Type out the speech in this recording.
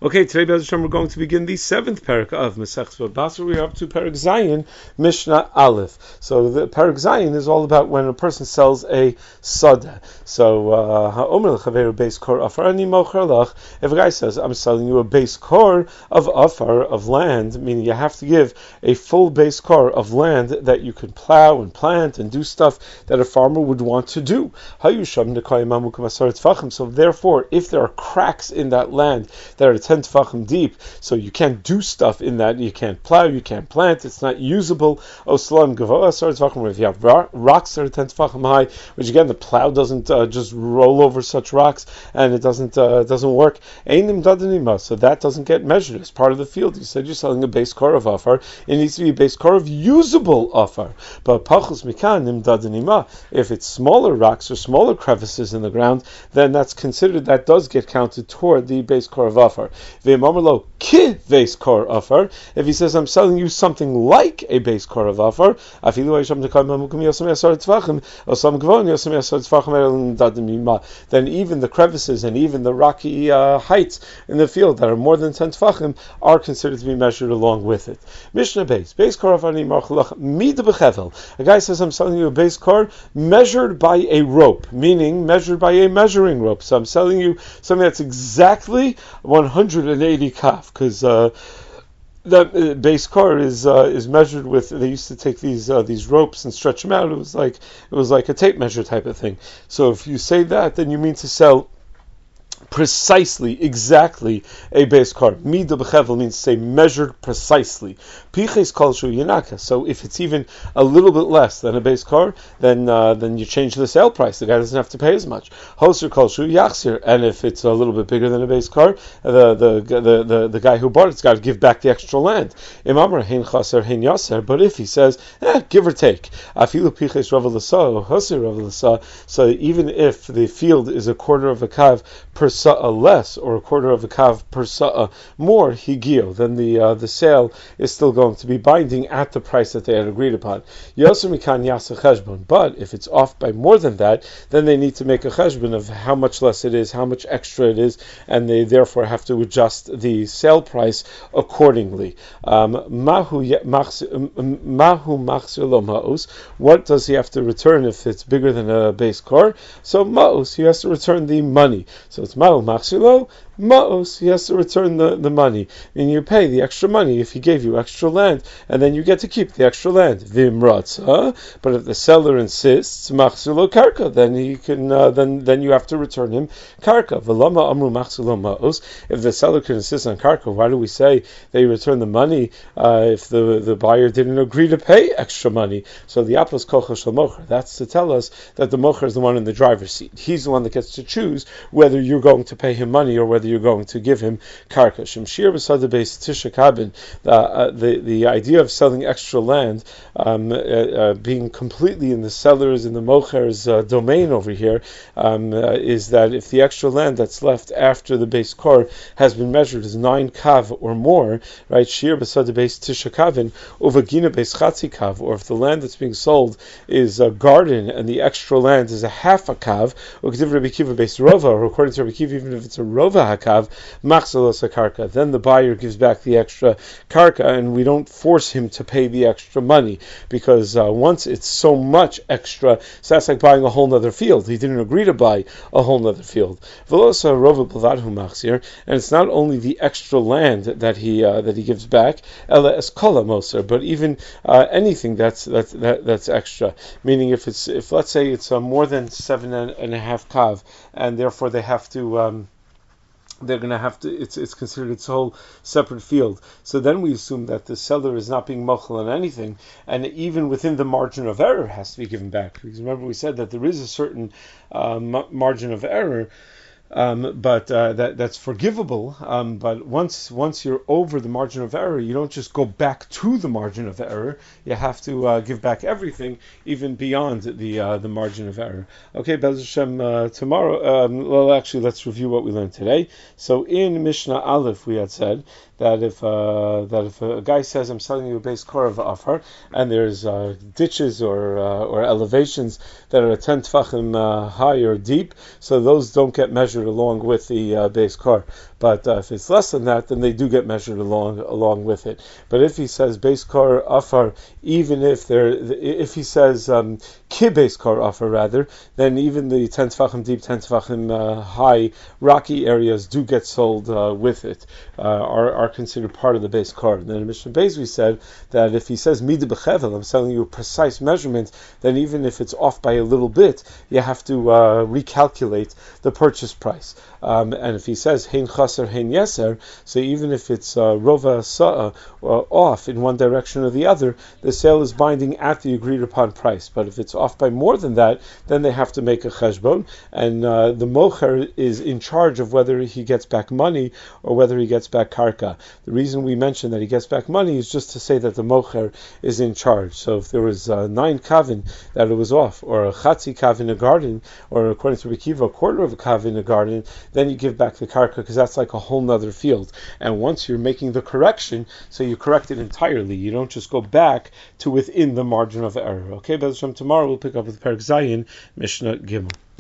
Okay, today, Be'ez Hashem, we're going to begin the seventh parak of Masechtas Bava Basra. We're up to Parak Zayin, Mishnah Aleph. So the Parak Zayin is all about when a person sells a sada. So, if a guy says, I'm selling you a base core of afar, of land, meaning you have to give a full base core of land that you can plow and plant and do stuff that a farmer would want to do. So therefore, if there are cracks in that land that are 10 tefachim deep, so you can't do stuff in that, you can't plow, you can't plant, it's not usable. If you have rocks that are 10 tefachim high, which again the plow doesn't just roll over such rocks, and it doesn't work. So that doesn't get measured as part of the field. You said you're selling a base core of afar, it needs to be a base core of usable afar. But pachus mikan nim dadanima, if it's smaller rocks or smaller crevices in the ground, then that's considered, that does get counted toward the base core of afar. If he says, I'm selling you something like a base core of afar, then even the crevices and even the rocky heights in the field that are more than 10 tefachim are considered to be measured along with it. Mishnah base core of ani marchalach mida bechevel. A guy says, I'm selling you a base core measured by a rope, meaning measured by a measuring rope. So I'm selling you something that's exactly 180 kaf, because the base core is measured with. They used to take these ropes and stretch them out. It was like a tape measure type of thing. So if you say that, then you mean to sell precisely, exactly a base car. Mida b'chevel means to say measured precisely. Piches kol shu yanaka. So if it's even a little bit less than a base car, then you change the sale price. The guy doesn't have to pay as much. Hoser kol shu yachsir. And if it's a little bit bigger than a base car, the guy who bought it's got to give back the extra land. Imamar hein chaser hein yaser. But if he says, give or take, afilu piches rav l'sa, hoser rav l'sa. So even if the field is a quarter of a kav per sa'a less, or a quarter of a kav per sa'a more, higio, then the sale is still going to be binding at the price that they had agreed upon. Yoser mikan yasa cheshbon. But if it's off by more than that, then they need to make a cheshbon of how much less it is, how much extra it is, and they therefore have to adjust the sale price accordingly. Mahu machzir lo ma'os. What does he have to return if it's bigger than a base car? So ma'os, he has to return the money. So it's Ma'u Machsilo, Ma'os, he has to return the money. And you pay the extra money if he gave you extra land, and then you get to keep the extra land. Vimratza, but if the seller insists, Machsilo Karka, then he can then you have to return him Karka. Velama Amru Machsilo Ma'os. If the seller can insist on Karka, why do we say they return the money if the buyer didn't agree to pay extra money? So the Apos Kocha Shel Mocher, that's to tell us that the Mocher is the one in the driver's seat. He's the one that gets to choose whether you're going to pay him money or whether you're going to give him karka. Shemshir b'sada beis tisha kabin. The idea of selling extra land, being completely in the seller's, in the mocher's domain over here, is that if the extra land that's left after the base core has been measured as 9 kav or more, right? Shir b'sada beis tisha kabin uvagina beis chatzi kav, or if the land that's being sold is a garden and the extra land is a half a kav, or Rabbi Kiva beis rova, or according to Rabbi Kiva, even if it's a rova hakav, machzalos karka, then the buyer gives back the extra karka, and we don't force him to pay the extra money, because once it's so much extra, so that's like buying a whole nother field. He didn't agree to buy a whole nother field. Velosa rova b'ladhu machzir, and it's not only the extra land that he gives back, ela eskola moser, but even anything that's extra. Meaning, if let's say it's more than 7.5 kav, and therefore they have to. They're going to have to. It's considered its whole separate field. So then we assume that the seller is not being mochel on anything, and even within the margin of error has to be given back. Because remember, we said that there is a certain margin of error. But that's forgivable. But once you're over the margin of error, you don't just go back to the margin of error. You have to give back everything, even beyond the margin of error. Okay, Be'ez Hashem, tomorrow. Well, actually, let's review what we learned today. So in Mishnah Aleph, we had said that if a guy says, I'm selling you a base core of afar, and there's ditches or elevations that are 10 tefachim high or deep, so those don't get measured measured along with the base car. But if it's less than that, then they do get measured along with it. But if he says base car afar, even if he says ki base car afar rather, then even the 10 tefachim deep, 10 tefachim high, rocky areas do get sold with it, are considered part of the base car. And then in Mishnah Beis we said that if he says midah b'chevel, I'm telling you a precise measurement, then even if it's off by a little bit, you have to recalculate the purchase price. And if he says hein chaser, hein yeser, so even if it's rova sa'a off in one direction or the other, the sale is binding at the agreed upon price. But if it's off by more than that, then they have to make a cheshbon, and the mocher is in charge of whether he gets back money or whether he gets back karka. The reason we mention that he gets back money is just to say that the mocher is in charge. So if there was 9 kavin that it was off, or a chatzi kav in a garden, or according to Rekiva, a quarter of a kav in a garden, then you give back the karka, because that's like a whole nother field. And once you're making the correction, so you correct it entirely. You don't just go back to within the margin of error. Okay, Bez Hashem, tomorrow we'll pick up with Perek Zayin, Mishnah Gimel.